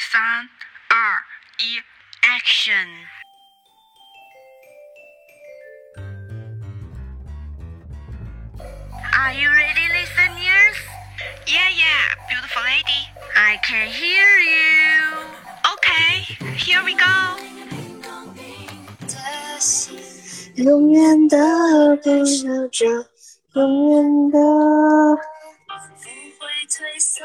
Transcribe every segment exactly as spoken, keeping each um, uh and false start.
三、二、一 ，Action！ Are you ready, listeners? Yeah, yeah, beautiful lady. I can hear you. Okay, here we go. 永远的不守着，永远的不会退缩。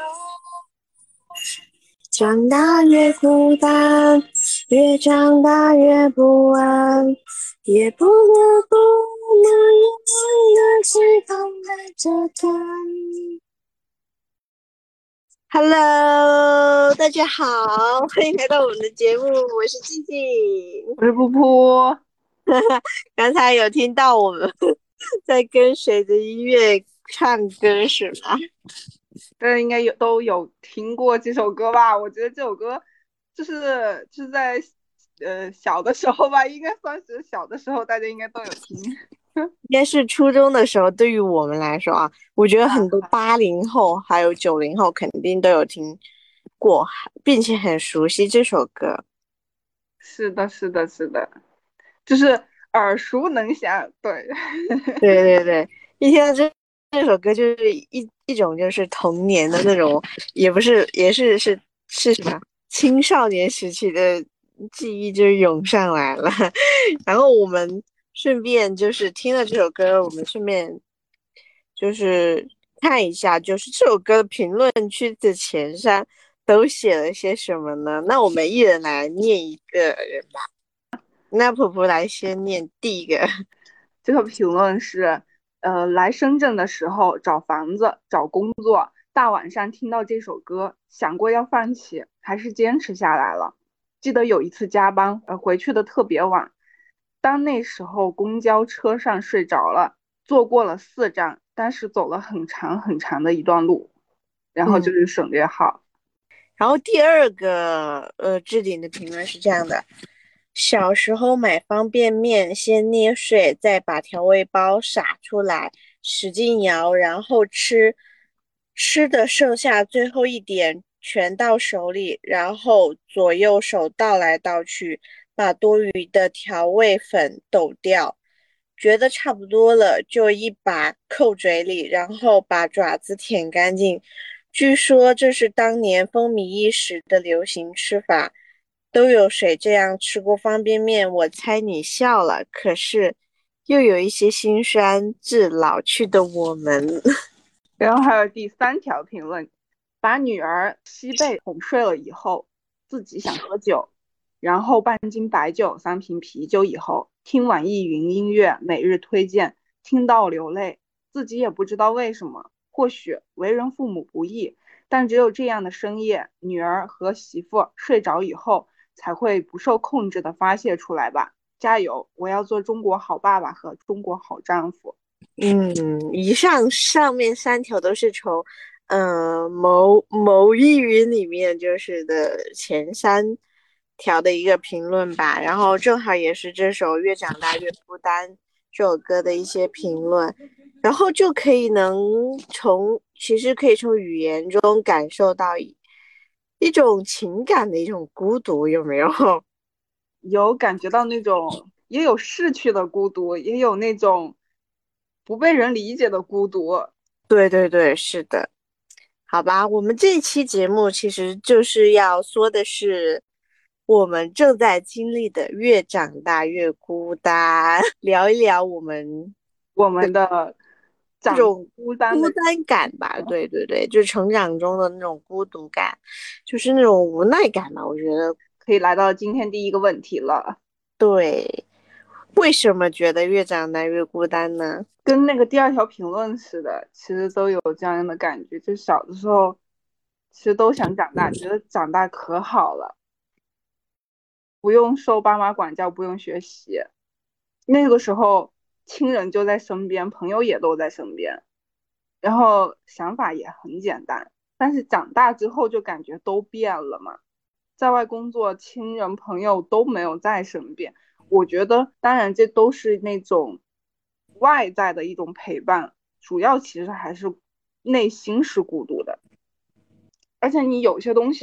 长大越孤单，越长大越不安，也不得不能永远的去等待着他。Hello， 大家好，欢迎来到我们的节目，我是静静， 我是噗噗。 刚才有听到我们在跟随着音乐唱歌是吗？ 大家应该有都有听过这首歌吧？我觉得这首歌就是就是在呃小的时候吧，应该算是小的时候，大家应该都有听。 应该是初中的时候，对于我们来说啊，我觉得很多八零后还有九零后肯定都有听过，并且很熟悉这首歌。 是的，是的，是的，就是耳熟能详。对， 对对对，一听到这这首歌，就是一一种就是童年的那种，也不是，也是是是什么青少年时期的记忆就涌上来了。然后我们顺便就是听了这首歌，我们顺便就是看一下，就是这首歌的评论区的前三都写了些什么呢？那我们一人来念一个人吧。那普普来先念第一个。 这个评论是：呃，来深圳的时候找房子、找工作，大晚上听到这首歌，想过要放弃，还是坚持下来了。记得有一次加班，呃，回去的特别晚，当那时候公交车上睡着了，坐过了四站，但是走了很长很长的一段路，然后就嗯。 是省略号。 然后第二个呃置顶的评论是这样的：小时候买方便面，先捏碎，再把调味包撒出来，使劲摇，然后吃，吃的剩下最后一点全到手里，然后左右手倒来倒去，把多余的调味粉抖掉。觉得差不多了，就一把扣嘴里，然后把爪子舔干净。据说这是当年风靡一时的流行吃法。都有谁这样吃过方便面？我猜你笑了，可是又有一些心酸，致老去的我们。 然后还有第三条评论，把女儿西贝哄睡了以后，自己想喝酒，然后半斤白酒、三瓶啤酒以后，听网易云音乐每日推荐，听到流泪，自己也不知道为什么，或许为人父母不易，但只有这样的深夜，女儿和媳妇睡着以后，才会不受控制的发泄出来吧。加油，我要做中国好爸爸和中国好丈夫。 嗯，以上上面三条都是从，呃，某某易云里面就是的前三条的一个评论吧，然后正好也是这首《越长大越孤单》这首歌的一些评论，然后就可以能从，其实可以从语言中感受到一一种情感的一种孤独，有没有？ 有感觉到那种，也有逝去的孤独，也有那种不被人理解的孤独。 对对对，是的。好吧，我们这一期节目其实就是要说的是我们正在经历的越长大越孤单，聊一聊我们我们的长这种孤单的日孤单感吧。 子。 对对对，就是成长中的那种孤独感，就是那种无奈感吧。我觉得可以来到今天第一个问题了， 对，为什么觉得越长大越孤单呢？ 跟那个第二条评论似的，其实都有这样的感觉。就小的时候，其实都想长大，觉得长大可好了，不用受爸妈管教，不用学习。那个时候，亲人就在身边，朋友也都在身边。然后想法也很简单，但是长大之后就感觉都变了嘛，在外工作，亲人朋友都没有在身边。我觉得，当然这都是那种外在的一种陪伴，主要其实还是内心是孤独的。而且你有些东西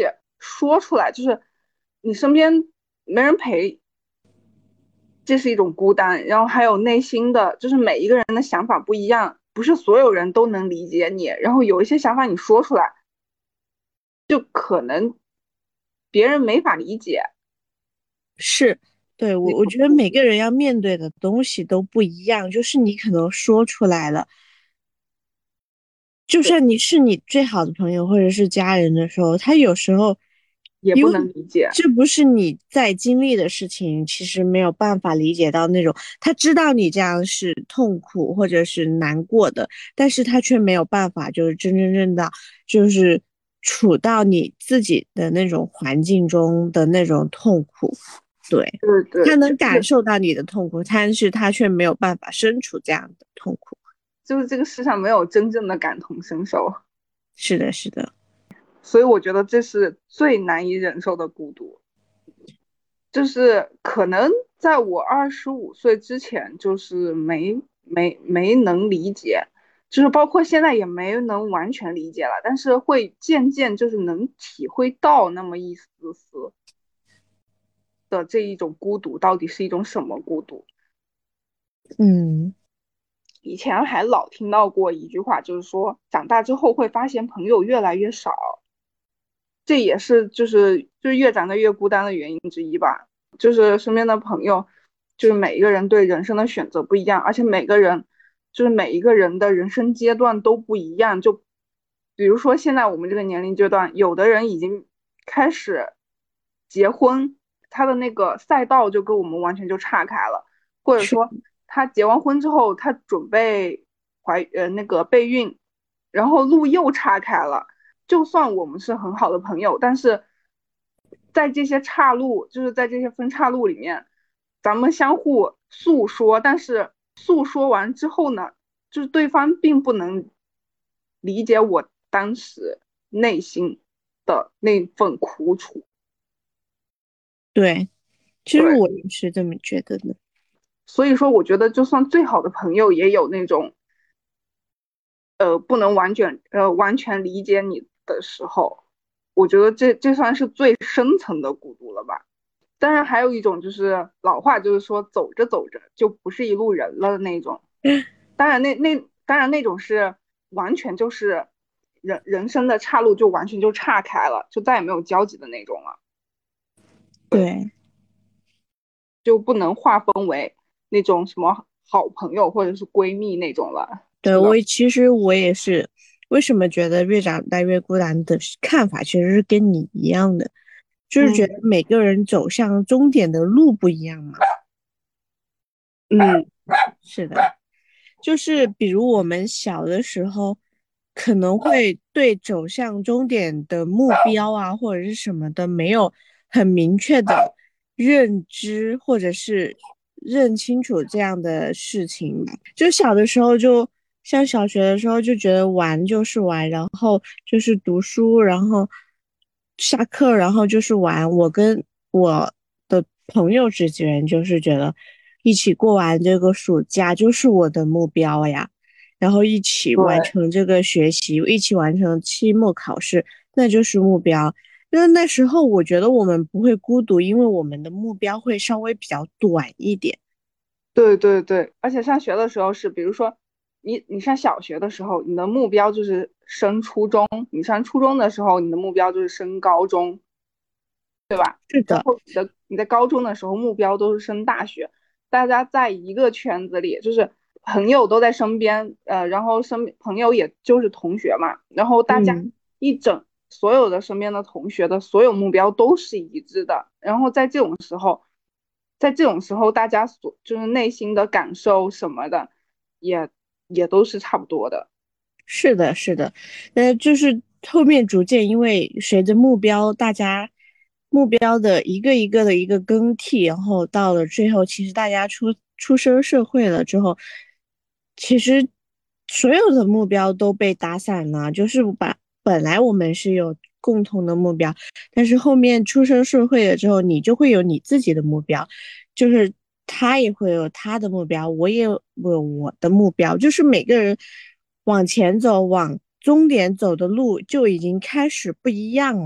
说出来，就是你身边没人陪，这是一种孤单。然后还有内心的，就是每一个人的想法不一样，不是所有人都能理解你。然后有一些想法你说出来，就可能别人没法理解。 是，对，我我觉得每个人要面对的东西都不一样，就是你可能说出来了，就算你是你最好的朋友或者是家人的时候，他有时候因为也不能理解。 这不是你在经历的事情，其实没有办法理解到那种，他知道你这样是痛苦或者是难过的，但是他却没有办法就是真真正的就是处到你自己的那种环境中的那种痛苦。对， 对对， 他能就是感受到你的痛苦，但是他却没有办法身处这样的痛苦。 就是这个世上没有真正的感同身受。 是的，是的。 所以我觉得这是最难以忍受的孤独。就是可能在我二十五岁之前，就是没没没能理解，就是包括现在也没能完全理解了，但是会渐渐就是能体会到那么一丝丝的这一种孤独到底是一种什么孤独。 嗯， 以前还老听到过一句话，就是说长大之后会发现朋友越来越少，这也是就是就是越长得越孤单的原因之一吧。就是身边的朋友，就是每一个人对人生的选择不一样，而且每个人就是每一个人的人生阶段都不一样。就比如说现在我们这个年龄阶段，有的人已经开始结婚，他的那个赛道就跟我们完全就岔开了，或者是， 说他结完婚之后，他准备怀呃那个备孕，然后路又岔开了。就算我们是很好的朋友，但是在这些岔路，就是在这些分岔路里面，咱们相互诉说，但是诉说完之后呢，就是对方并不能理解我当时内心的那份苦楚。 对，其实对， 我也是这么觉得的。 所以说我觉得就算最好的朋友，也有那种呃不能完全呃完全理解你的时候，我觉得这这算是最深层的孤独了吧。当然还有一种就是老话就是说走着走着就不是一路人了的那种。当然那那当然那种是完全就是人人生的岔路就完全就岔开了，就再也没有交集的那种了。对， 对， 就不能划分为那种什么好朋友或者是闺蜜那种了。 对，我其实我也是，为什么觉得越长大越孤单的看法，其实是跟你一样的，就是觉得嗯每个人走向终点的路不一样嘛。 嗯， 是的，就是比如我们小的时候，可能会对走向终点的目标啊，或者是什么的，没有很明确的认知，或者是认清楚这样的事情吧。就小的时候就，像小学的时候就觉得玩就是玩，然后就是读书，然后下课，然后就是玩。我跟我的朋友之间就是觉得一起过完这个暑假就是我的目标呀，然后一起完对成这个学习，一起完成期末考试，那就是目标。因为那时候我觉得我们不会孤独，因为我们的目标会稍微比较短一点。 对对对，而且上学的时候是，比如说你你上小学的时候，你的目标就是升初中；你上初中的时候，你的目标就是升高中。 是的， 然后你的你在高中的时候目标都是升大学，大家在一个圈子里，就是朋友都在身边，呃，然后身朋友也就是同学嘛，然后大家嗯。 一整所有的身边的同学的所有目标都是一致的，然后在这种时候，在这种时候大家所就是内心的感受什么的，也也都是差不多的。 是的，是的，呃，就是后面逐渐因为随着目标，大家目标的一个一个的一个更替，然后到了最后，其实大家出出身社会了之后，其实所有的目标都被打散了，就是把本来我们是有共同的目标，但是后面出身社会了之后，你就会有你自己的目标，就是他也会有他的目标，我也有我的目标，就是每个人往前走，往终点走的路就已经开始不一样了。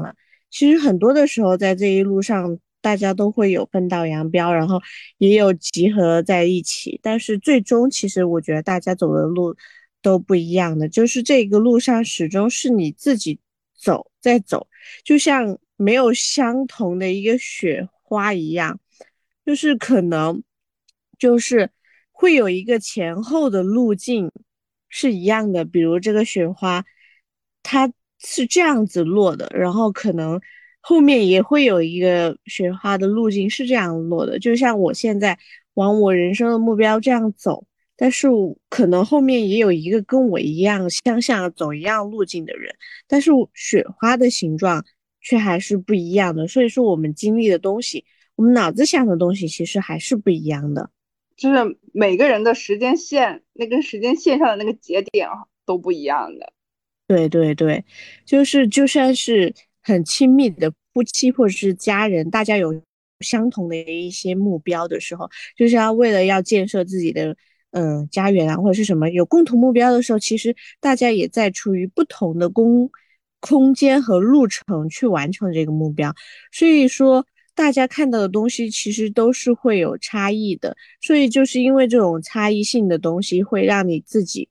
其实很多的时候在这一路上，大家都会有分道扬镳，然后也有集合在一起，但是最终其实我觉得大家走的路都不一样的，就是这个路上始终是你自己走在走，就像没有相同的一个雪花一样，就是可能就是会有一个前后的路径是一样的，比如这个雪花它是这样子落的，然后可能后面也会有一个雪花的路径是这样落的，就像我现在往我人生的目标这样走。但是我可能后面也有一个跟我一样相像走一样路径的人，但是雪花的形状却还是不一样的。所以说，我们经历的东西，我们脑子想的东西，其实还是不一样的。 就是每个人的时间线，那根时间线上的那个节点都不一样的。 对对对，就是就算是很亲密的夫妻或者是家人，大家有相同的一些目标的时候，就是要为了要建设自己的嗯、呃家园啊，或者是什么有共同目标的时候，其实大家也在处于不同的空空间和路程去完成这个目标，所以说大家看到的东西其实都是会有差异的，所以就是因为这种差异性的东西，会让你自己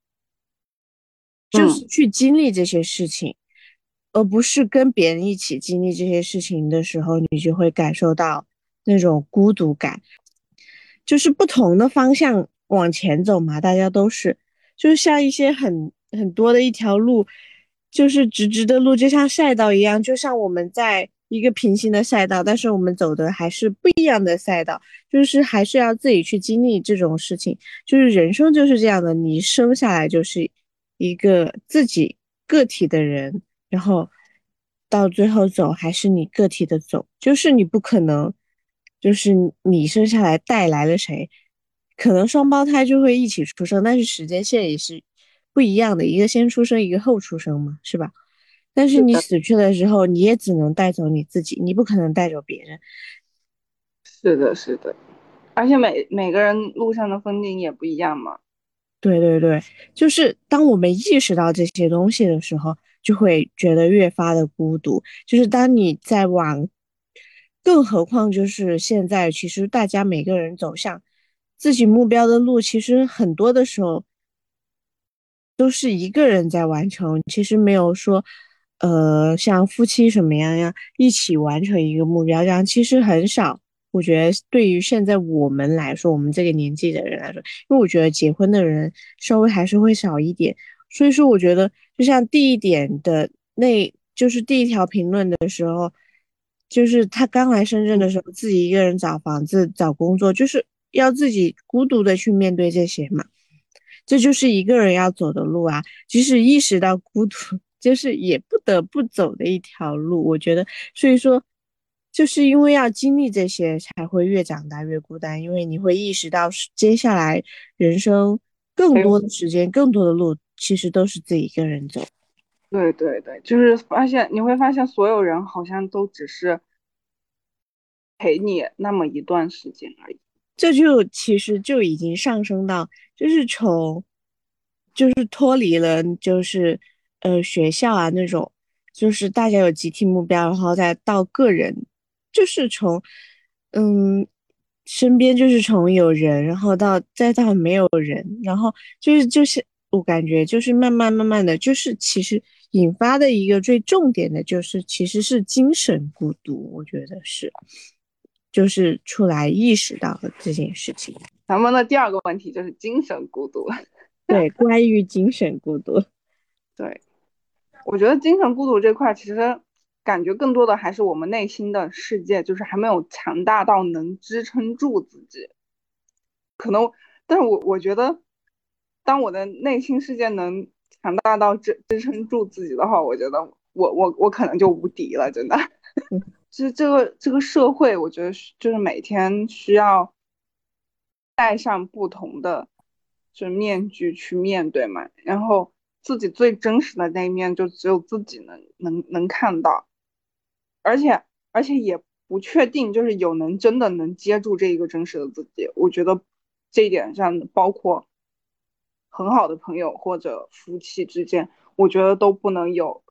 就嗯， 是去经历这些事情，而不是跟别人一起经历这些事情的时候，你就会感受到那种孤独感。就是不同的方向往前走嘛，大家都是，就是像一些很很多的一条路，就是直直的路，就像赛道一样，就像我们在一个平行的赛道，但是我们走的还是不一样的赛道，就是还是要自己去经历这种事情，就是人生就是这样的，你生下来就是一个自己个体的人，然后到最后走还是你个体的走，就是你不可能，就是你生下来带来了谁，可能双胞胎就会一起出生，但是时间线也是不一样的，一个先出生，一个后出生嘛，是吧？但是是的， 你死去的时候，你也只能带走你自己，你不可能带走别人。 是的，是的。而且每每个人路上的风景也不一样嘛。 对对对，就是当我们意识到这些东西的时候，就会觉得越发的孤独。就是当你在往，更何况就是现在，其实大家每个人走向自己目标的路，其实很多的时候都是一个人在完成，其实没有说，呃，像夫妻什么样呀，一起完成一个目标，这样其实很少。我觉得对于现在我们来说，我们这个年纪的人来说，因为我觉得结婚的人稍微还是会少一点，所以说我觉得就像第一点的那，就是第一条评论的时候，就是他刚来深圳的时候，自己一个人找房子、找工作，就是要自己孤独的去面对这些嘛。这就是一个人要走的路啊，即使意识到孤独，就是也不得不走的一条路。我觉得，所以说，就是因为要经历这些，才会越长大越孤单，因为你会意识到是接下来人生更还有， 多的时间、更多的路，其实都是自己一个人走。 对对对，就是发现你会发现所有人好像都只是陪你那么一段时间而已。 这就其实就已经上升到，就是从，就是脱离了，就是呃学校啊那种，就是大家有集体目标，然后再到个人，就是从嗯身边就是从有人，然后到再到没有人，然后就是就是我感觉就是慢慢慢慢的就是其实引发的一个最重点的就是其实是精神孤独，我觉得是。就是出来意识到了这件事情。 咱们的第二个问题就是精神孤独。 对，关于精神孤独， 对，我觉得精神孤独这块，其实感觉更多的还是我们内心的世界，就是还没有强大到能支撑住自己。但是我我觉得，当我的内心世界能强大到支支撑住自己的话，我觉得我我我可能就无敌了，真的。 嗯就是这个这个社会，我觉得是就是每天需要戴上不同的就是面具去面对嘛，然后自己最真实的那一面就只有自己能能能看到，而且而且也不确定就是有能真的能接住这一个真实的自己，我觉得这一点上包括很好的朋友或者夫妻之间，我觉得都不能有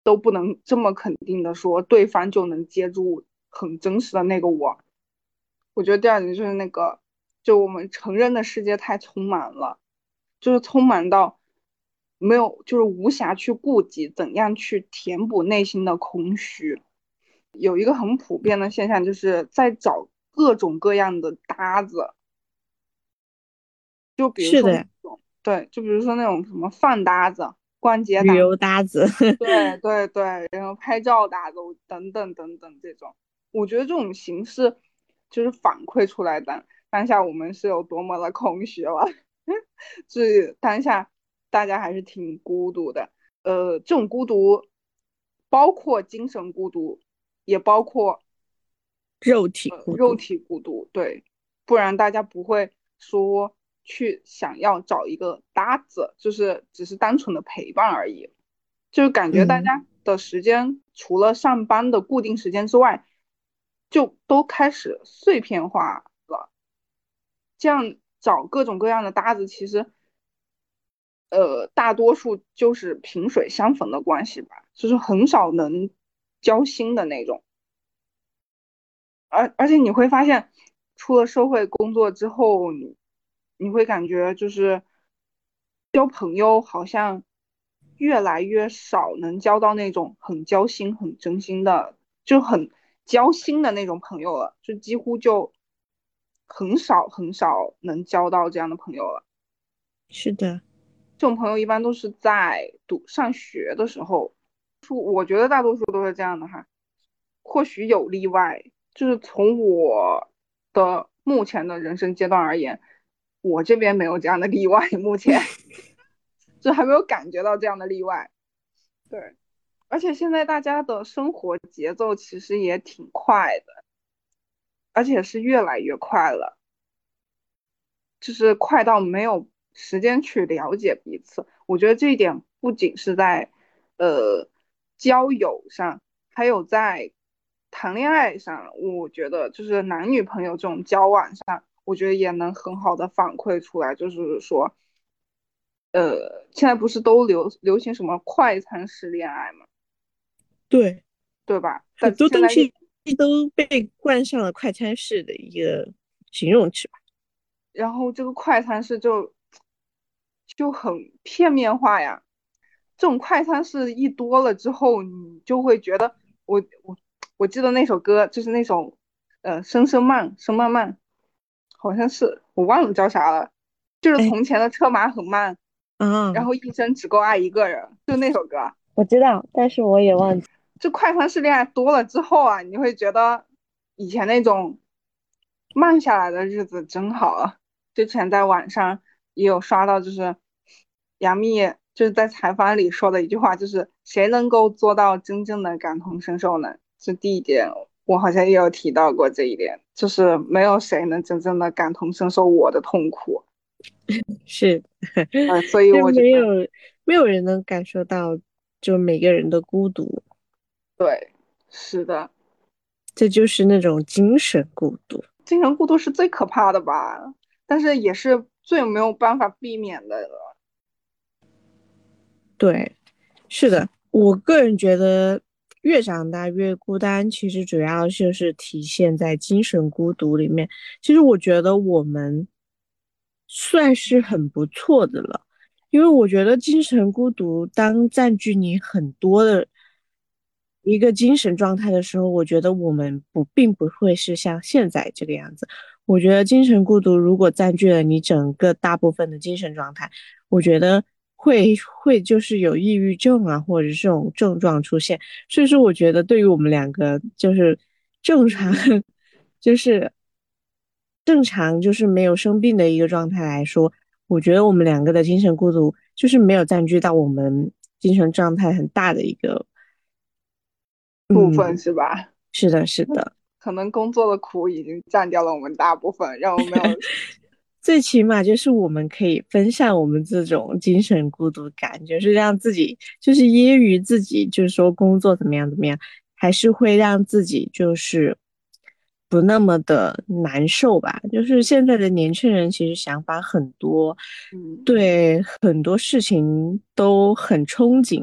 都不能这么肯定的说对方就能接住很真实的那个我。我觉得第二点就是那个，就我们成人的世界太匆忙了，就是匆忙到没有，就是无暇去顾及怎样去填补内心的空虚。有一个很普遍的现象，就是在找各种各样的搭子，就比如说那是的， 种，对，就比如说那种什么饭搭子、逛街旅搭子， 游搭子。 对对对，然后拍照搭子等等等等这种，我觉得这种形式就是反馈出来的当下我们是有多么的空虚了，是当下大家还是挺孤独的。呃，这种孤独包括精神孤独，也包括肉体呃孤独。 肉体孤独，对，不然大家不会说去想要找一个搭子，就是只是单纯的陪伴而已。就是感觉大嗯， 家的时间除了上班的固定时间之外，就都开始碎片化了。这样找各种各样的搭子，其实呃大多数就是萍水相逢的关系吧，就是很少能交心的那种。而而且你会发现，出了社会工作之后，你你会感觉就是交朋友好像越来越少能交到那种很交心、很真心的，就很交心的那种朋友了，就几乎就很少很少能交到这样的朋友了。 是的。 这种朋友一般都是在读上学的时候，我觉得大多数都是这样的哈，或许有例外，就是从我的目前的人生阶段而言，我这边没有这样的例外，目前就还没有感觉到这样的例外。对，而且现在大家的生活节奏其实也挺快的，而且是越来越快了，就是快到没有时间去了解彼此。我觉得这一点不仅是在呃交友上，还有在谈恋爱上，我觉得就是男女朋友这种交往上，我觉得也能很好的反馈出来，就是说，呃，现在不是都流流行什么快餐式恋爱嘛， 对， 对吧？ 很但现在又多东西都被冠上了快餐式的一个形容词吧。 然后这个快餐式就就很片面化呀。这种快餐式一多了之后，你就会觉得我我我记得那首歌就是那首呃声声慢声慢慢，好像是我忘了叫啥了，就是哎， 从前的车马很慢，然啊， 后一生只够爱一个人，就那首歌。 我知道，但是我也忘记。 就快餐式恋爱多了之后啊，你会觉得以前那种慢下来的日子真好啊。之前在网上也有刷到，就是杨幂就是在采访里说的一句话，就是谁能够做到真正的感同身受呢？是第一点，我好像也有提到过这一点，就是没有谁能真正的感同身受我的痛苦。 是。 呃，所以就我觉得没有没有人能感受到，就每个人的孤独。 对，是的， 这就是那种精神孤独。 精神孤独是最可怕的吧，但是也是最没有办法避免的。 对，是的，我个人觉得越长大越孤单，其实主要就是体现在精神孤独里面。其实我觉得我们算是很不错的了，因为我觉得精神孤独当占据你很多的一个精神状态的时候，我觉得我们不并不会是像现在这个样子。我觉得精神孤独如果占据了你整个大部分的精神状态，我觉得会会就是有抑郁症啊，或者是这种症状出现。所以说，我觉得对于我们两个就是正常， 嗯， 就是正常就是没有生病的一个状态来说，我觉得我们两个的精神孤独就是没有占据到我们精神状态很大的一个。 部分嗯， 是吧？ 是的，是的。 可能工作的苦已经占掉了我们大部分，让我没有。 最起码就是我们可以分享我们这种精神孤独感，就是让自己就是揶揄自己，就是说工作怎么样怎么样，还是会让自己就是不那么的难受吧。就是现在的年轻人其实想法很多， 嗯， 对很多事情都很憧憬，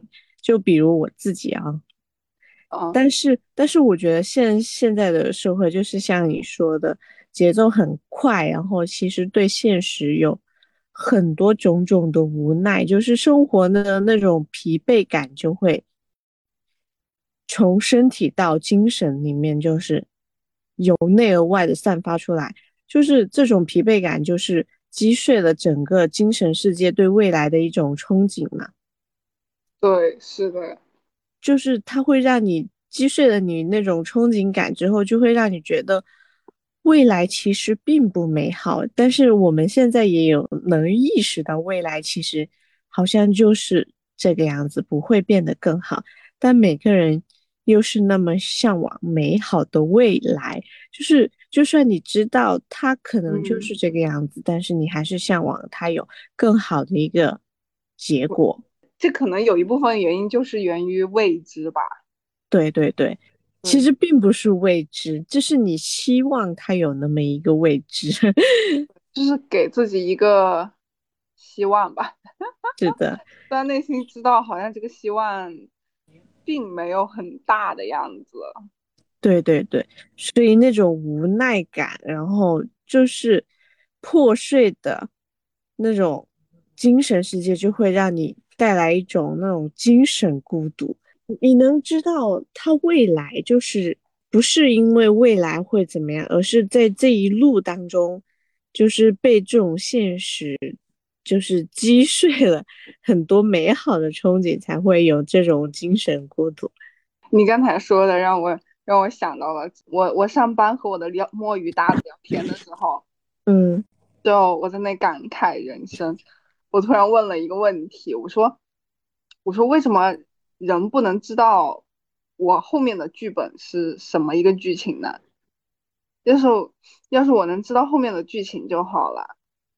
就比如我自己啊， 嗯但是但是我觉得现现在的社会就是像你说的，节奏很快，然后其实对现实有很多种种的无奈，就是生活的那种疲惫感就会从身体到精神里面，就是由内而外的散发出来，就是这种疲惫感，就是击碎了整个精神世界对未来的一种憧憬嘛。 对，是的。 就是它会让你击碎了你那种憧憬感之后，就会让你觉得未来其实并不美好。但是我们现在也有能意识到未来其实好像就是这个样子，不会变得更好。但每个人又是那么向往美好的未来，就是就算你知道它可能就嗯， 是这个样子，但是你还是向往它有更好的一个结果。 这可能有一部分原因就是源于未知吧。 对对对，其对， 实并不是未知，就是你希望它有那么一个未知。 就是给自己一个希望吧。 是的， 虽然内心知道好像这个希望并没有很大的样子。 对对对，所以那种无奈感，然后就是破碎的那种精神世界，就会让你带来一种那种精神孤独。你能知道它未来就是不是因为未来会怎么样，而是在这一路当中，就是被这种现实就是击碎了很多美好的憧憬，才会有这种精神孤独。 你刚才说的让我让我想到了，我我上班和我的聊摸鱼搭子聊天的时候， 嗯。 就我在那感慨人生。我突然问了一个问题，我说我说为什么人不能知道我后面的剧本是什么一个剧情呢？要是要是我能知道后面的剧情就好了。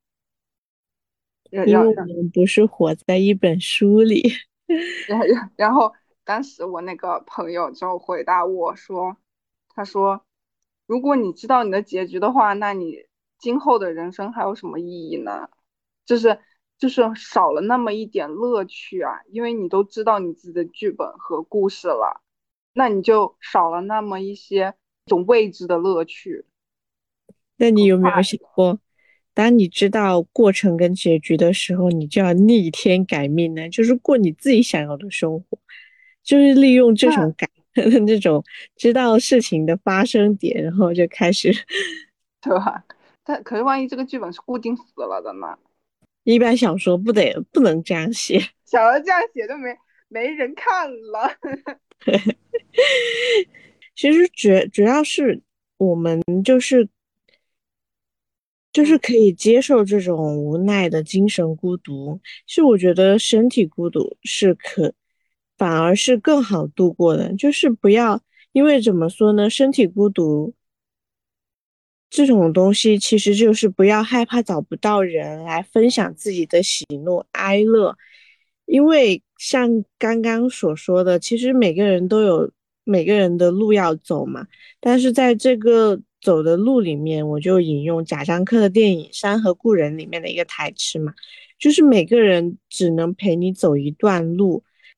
然因为我然们不是活在一本书里。 然然然后当时我那个朋友就回答我说，他说，如果你知道你的结局的话，那你今后的人生还有什么意义呢？就是就是少了那么一点乐趣啊，因为你都知道你自己的剧本和故事了，那你就少了那么一些一种未知的乐趣那你和有没有快乐。 想过，当你知道过程跟结局的时候，你就要逆天改命呢？就是过你自己想要的生活，就是利用这种那感，这种知道事情的发生点，然后就开始。 对吧？但可是万一这个剧本是固定死了的呢？ 一般小说不得不能这样写。 想要这样写就没没人看了。 其实主主要是我们就是就是嗯可以接受这种无奈的精神孤独。是我觉得身体孤独是可，反而是更好度过的。就是不要，因为怎么说呢，身体孤独这种东西，其实就是不要害怕找不到人来分享自己的喜怒哀乐。因为像刚刚所说的，其实每个人都有每个人的路要走嘛。但是在这个走的路里面，我就引用贾樟柯的电影《山河故人》里面的一个台词嘛，就是每个人只能陪你走一段路。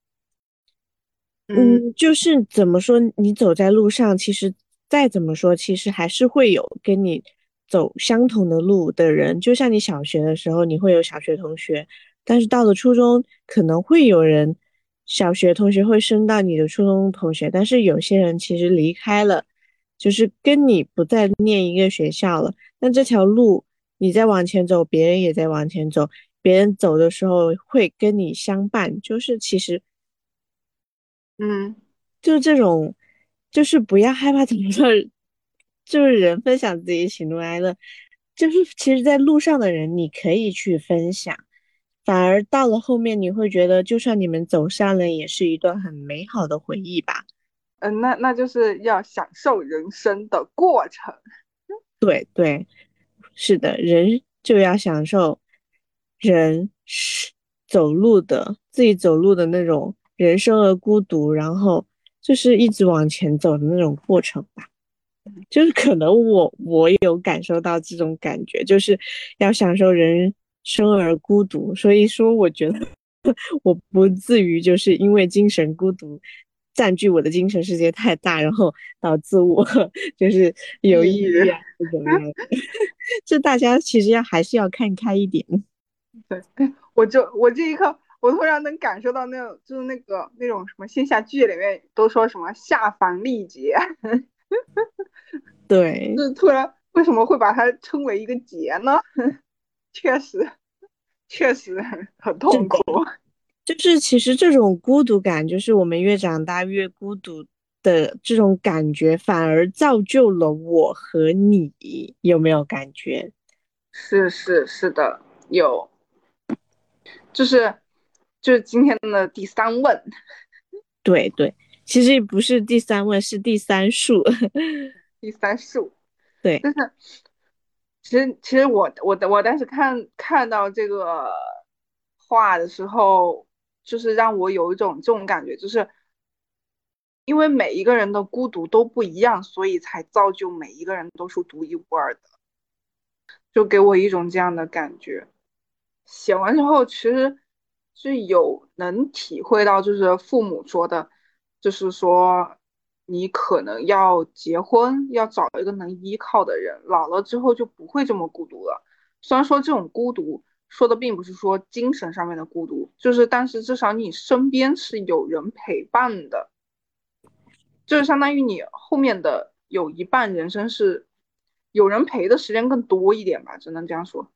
嗯嗯，就是怎么说，你走在路上，其实再怎么说，其实还是会有跟你走相同的路的人。就像你小学的时候，你会有小学同学，但是到了初中，可能会有人，小学同学会升到你的初中同学，但是有些人其实离开了，就是跟你不再念一个学校了。那这条路你再往前走，别人也在往前走，别人走的时候会跟你相伴，就是其实。 嗯。 就是这种，就是不要害怕怎么说，就是人分享自己喜怒哀乐，就是其实，在路上的人你可以去分享，反而到了后面你会觉得，就算你们走散了，也是一段很美好的回忆吧。 嗯，那那就是要享受人生的过程。 对对，是的，人就要享受人是走路的，自己走路的那种人生而孤独，然后就是一直往前走的那种过程吧。就是可能我我有感受到这种感觉，就是要享受人生而孤独，所以说我觉得我不至于就是因为精神孤独占据我的精神世界太大，然后导致我就是有抑郁。 抑郁啊，或怎么样。这大家其实要还是要看开一点。 对，我就我这一刻，我突然能感受到那种就是那个那种什么仙侠剧里面都说什么下凡历劫， 对， 就是突然为什么会把它称为一个劫呢？确实确实很是的， 痛苦。 就是其实这种孤独感，就是我们越长大越孤独的这种感觉，反而造就了我和你，有没有感觉？ 是是是的，有，就是就是今天的第三问。 对对，其实不是第三问，是第三数。 第三数， 对， 就是其实其实我我我当时看看到这个话的时候，就是让我有一种这种感觉，就是因为每一个人的孤独都不一样，所以才造就每一个人都是独一无二的，就给我一种这样的感觉。写完之后，其实是有能体会到，就是父母说的，就是说你可能要结婚，要找一个能依靠的人，老了之后就不会这么孤独了。虽然说这种孤独说的并不是说精神上面的孤独，就是但是至少你身边是有人陪伴的，就是相当于你后面的有一半人生是有人陪的时间更多一点吧，只能这样说。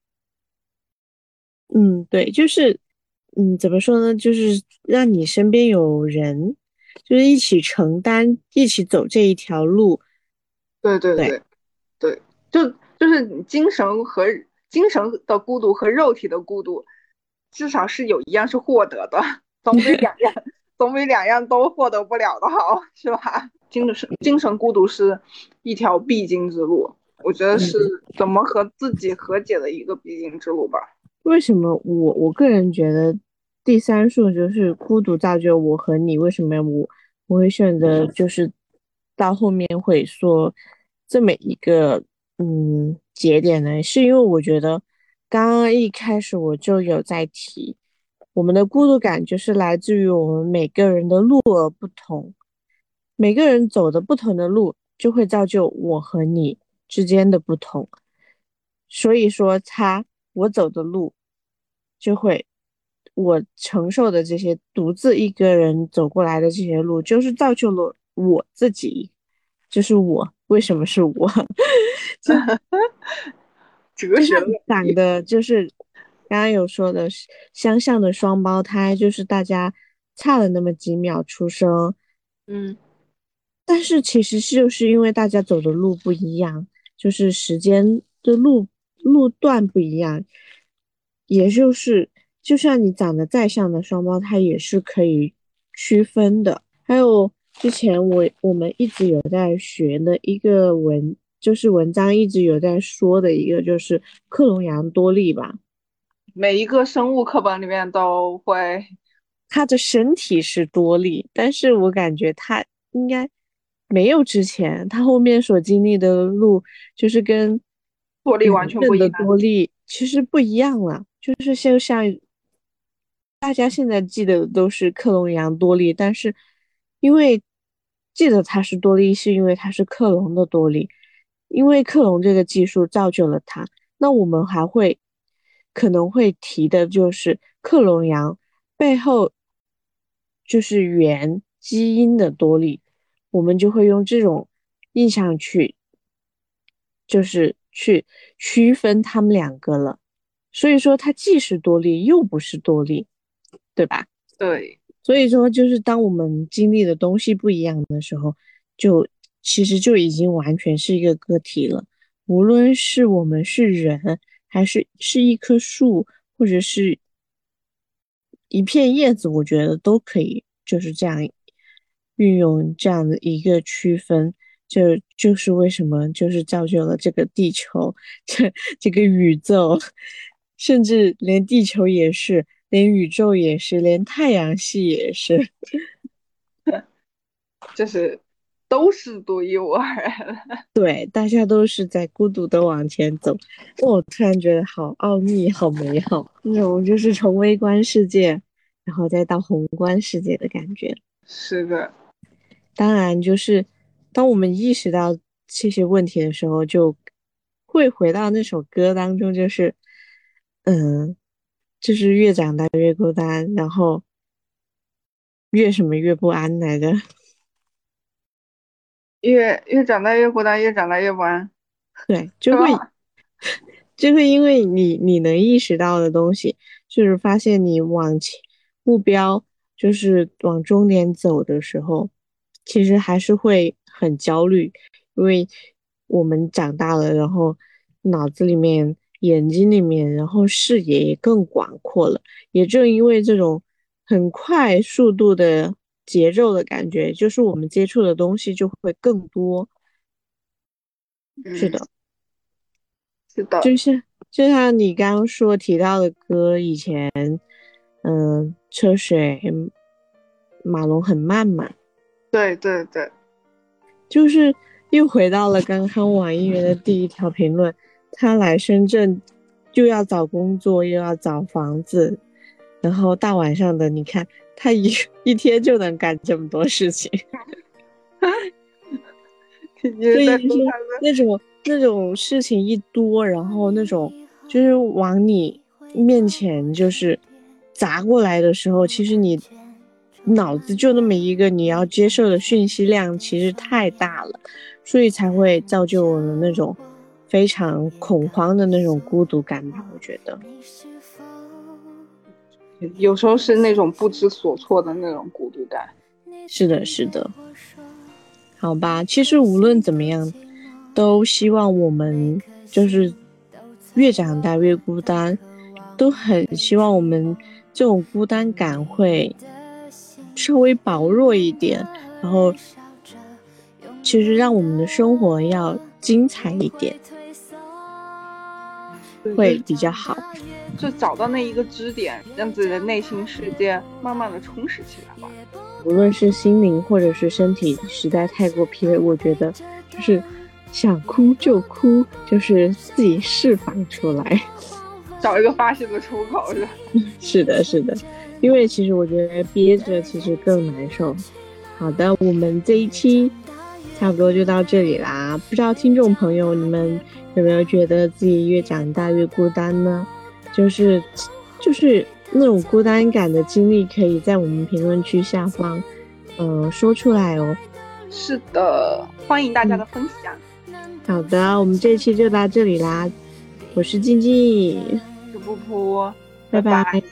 嗯，对，就是，嗯，怎么说呢？就是让你身边有人，就是一起承担，一起走这一条路。 对对对， 对。对，就就是你精神和精神的孤独和肉体的孤独，至少是有一样是获得的，总比两样总比两样都获得不了的好，是吧？精神精神孤独是一条必经之路，我觉得是嗯， 怎么和自己和解的一个必经之路吧。 为什么我我个人觉得第三数就是孤独造就我和你？为什么我我会选择就是到后面会说这么一个嗯节点呢？是因为我觉得刚刚一开始我就有在提，我们的孤独感就是来自于我们每个人的路而不同，每个人走的不同的路，就会造就我和你之间的不同。所以说他我走的路，就会我承受的这些独自一个人走过来的这些路，就是造就了我自己，就是我为什么是我，就就像哲学的问题。 长的，就是刚刚有说的是相像的双胞胎，就是大家差了那么几秒出生， 嗯。 但是其实是就是因为大家走的路不一样，就是时间的路路段不一样，也就是就算你长得再像的双胞胎，也是可以区分的。还有之前我我们一直有在学的一个文，就是文章一直有在说的一个，就是克隆羊多利吧。 每一个生物课本里面都会。 他的身体是多利，但是我感觉他应该没有之前他后面所经历的路，就是跟魄力原完全不本的一样。 多利其实不一样了。就是就像大家现在记得的都是克隆羊多利，但是因为记得他是多利，是因为他是克隆的多利，因为克隆这个技术造就了他。那我们还会可能会提的就是克隆羊背后就是原基因的多利，我们就会用这种印象去就是去区分他们两个了。所以说，它既是多利又不是多利，对吧？ 对。 所以说，就是当我们经历的东西不一样的时候，就其实就已经完全是一个个体了。无论是我们是人，还是是一棵树，或者是一片叶子，我觉得都可以就是这样运用这样的一个区分。就就是为什么就是造就了这个地球，这这个宇宙，甚至连地球也是，连宇宙也是，连太阳系也是。 就是都是独一无二。 对，大家都是在孤独的往前走。我突然觉得好奥秘，好美好，那种就是从微观世界然后再到宏观世界的感觉。 是的， 当然，就是当我们意识到这些问题的时候，就会回到那首歌当中，就是嗯，就是越长大越孤单，然后越什么越不安来着。 越越长大越孤单，越长大越不安， 对，就会是吧？ 就会因为你你能意识到的东西，就是发现你往前目标就是往终点走的时候，其实还是会很焦虑，因为我们长大了，然后脑子里面、眼睛里面，然后视野也更广阔了。也正因为这种很快速度的节奏的感觉，就是我们接触的东西就会更多。是嗯， 的。 是的， 就像就像你刚刚说提到的歌，以前嗯、车水马龙很慢嘛， 对对对， 就是又回到了刚刚网易云的第一条评论，他来深圳又要找工作又要找房子，然后大晚上的，你看他一一天就能干这么多事情。 你是在所以就是说他的？ 那种那种事情一多，然后那种就是往你面前就是砸过来的时候，其实你脑子就那么一个，你要接受的讯息量其实太大了，所以才会造就我们那种非常恐慌的那种孤独感吧，我觉得。 有时候是那种不知所措的那种孤独感。 是的，是的。好吧，其实无论怎么样，都希望我们就是越长大越孤单，都很希望我们这种孤单感会稍微薄弱一点，然后其实让我们的生活要精彩一点， 对，就会比较好。 就找到那一个支点，让自己的内心世界慢慢的充实起来吧。 无论是心灵或者是身体实在太过疲惫，我觉得就是想哭就哭，就是自己释放出来。 找一个发泄的出口是吧？ 是的，是的，因为其实我觉得憋着其实更难受。好的，我们这一期差不多就到这里啦。不知道听众朋友你们有没有觉得自己越长大越孤单呢？就是就是那种孤单感的经历，可以在我们评论区下方，呃，说出来哦。 是的，欢迎大家的分享。 好的，我们这一期就到这里啦。我是静静， 是噗噗， 拜拜拜。 拜。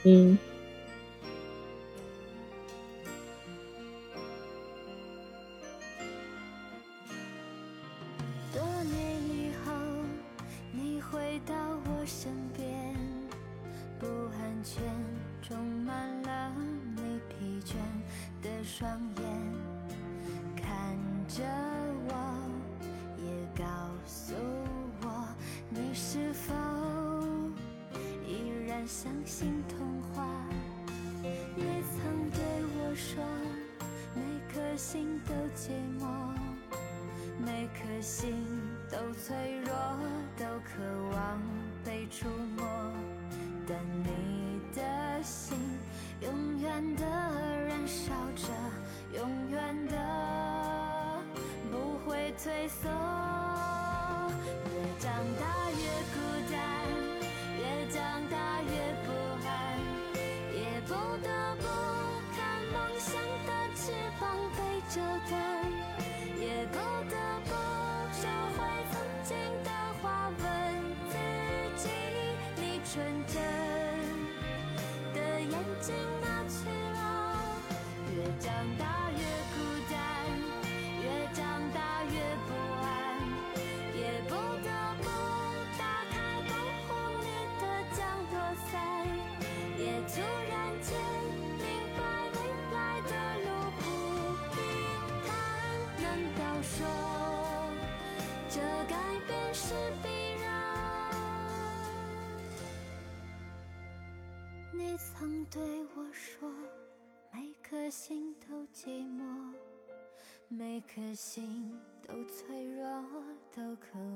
多年以后，你回到我身边，不安全充满了你疲倦的双眼，看着我，也告诉我，你是否依然相信童话？你曾对我说，每颗心都寂寞，每颗心都脆弱，都渴望被触摸，但你的心永远的燃烧着，永远的不会退缩。越长大越孤单，越长大越不安，也不得不看梦想的翅膀被折断，也不得不收回曾经的话，问自己，你纯真的眼睛哪去了？越长大越孤单，越长大越不安，也不得不打开保护你的降落伞，也突然间明白未来的路不平坦。难道说这改变是必然？你曾对我说，每颗心都寂寞，每颗心都脆弱，都渴